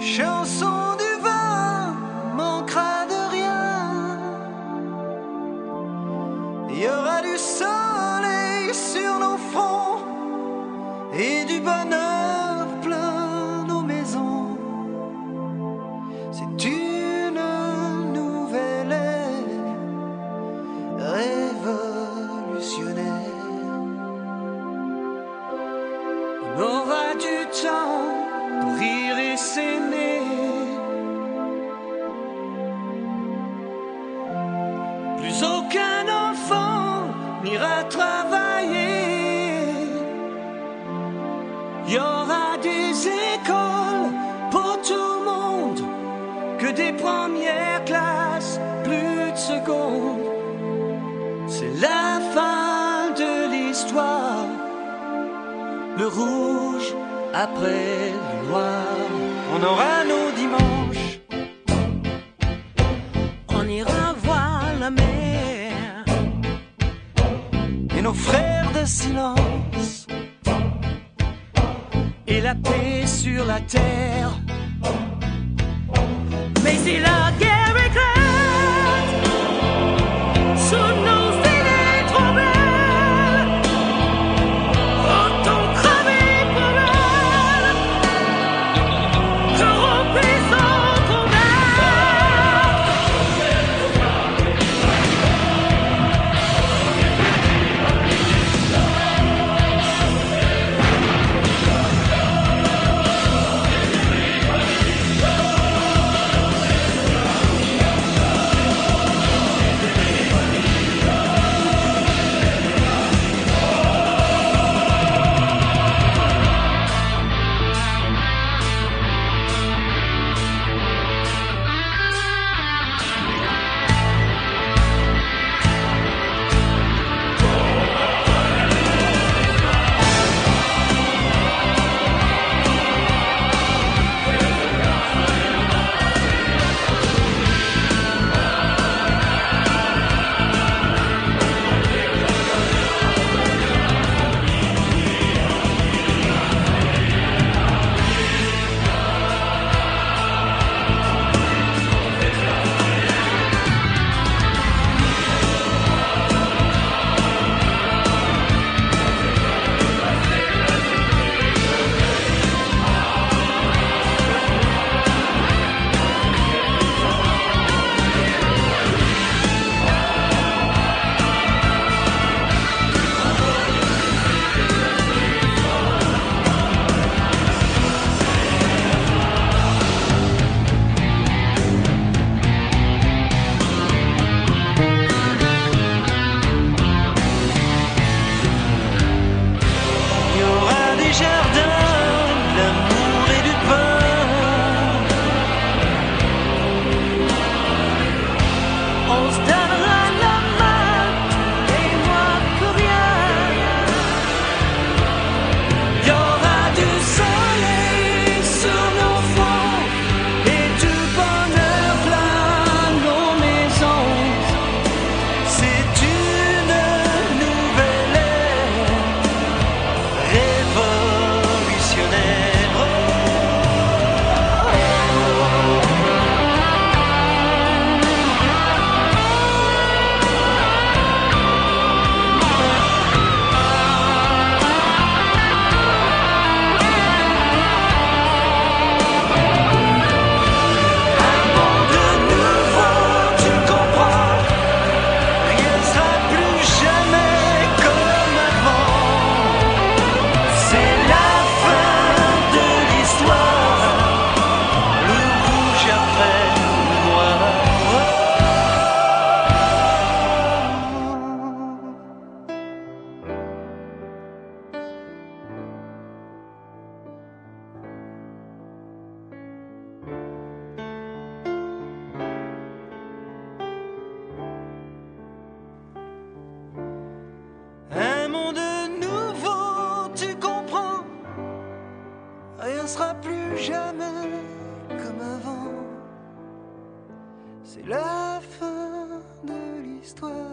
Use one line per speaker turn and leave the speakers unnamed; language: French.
chanson du vin manquera de rien. Il y aura du soleil sur nos fronts et du bonheur plein nos maisons. C'est une nouvelle ère révolutionnaire. On aura du temps pour rire et s'aimer. Plus aucun enfant n'ira travailler. Il y aura des écoles pour tout le monde, que des premières classes, plus de secondes. C'est la fin de l'histoire. Le rouge après le noir. On aura nos dimanches.
On ira voir la mer
Et nos frères de silence.
et la paix sur la terre. Mais si la guerre éclate sous nos idées trop belles, autant crever pour elle, corrompus sans
Rien sera plus jamais comme avant. C'est la fin de l'histoire.